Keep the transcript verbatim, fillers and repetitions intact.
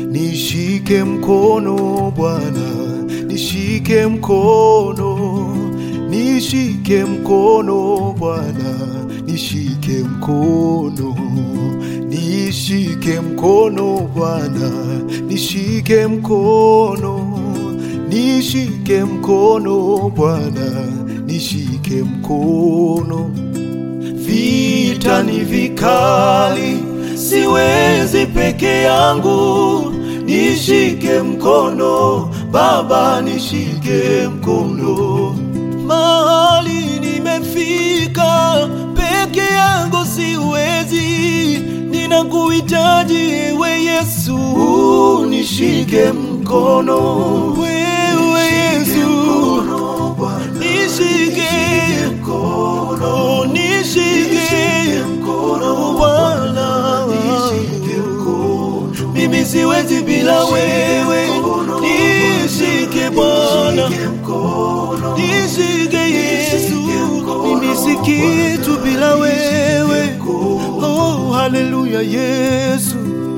nishike mkono Bwana, nishike mkono, nishike mkono Bwana, nishike mkono, nishike mkono Bwana, nishike mkono, nishike mkono Bwana, nishike mkono. Vita ni vikali, siwezi peke yangu, nishike mkono Baba, nishike mkono. Mahali nimefika peke yangu siwezi, ninakuhitaji we Yesu, nishike mkono. Wewe Yesu, nishike mkono, nishike mkono Bwana, mimi siwezi bila wewe, nishike Bwana, nishike Yesu, mimi si kitu bila wewe. Oh haleluya Yesu.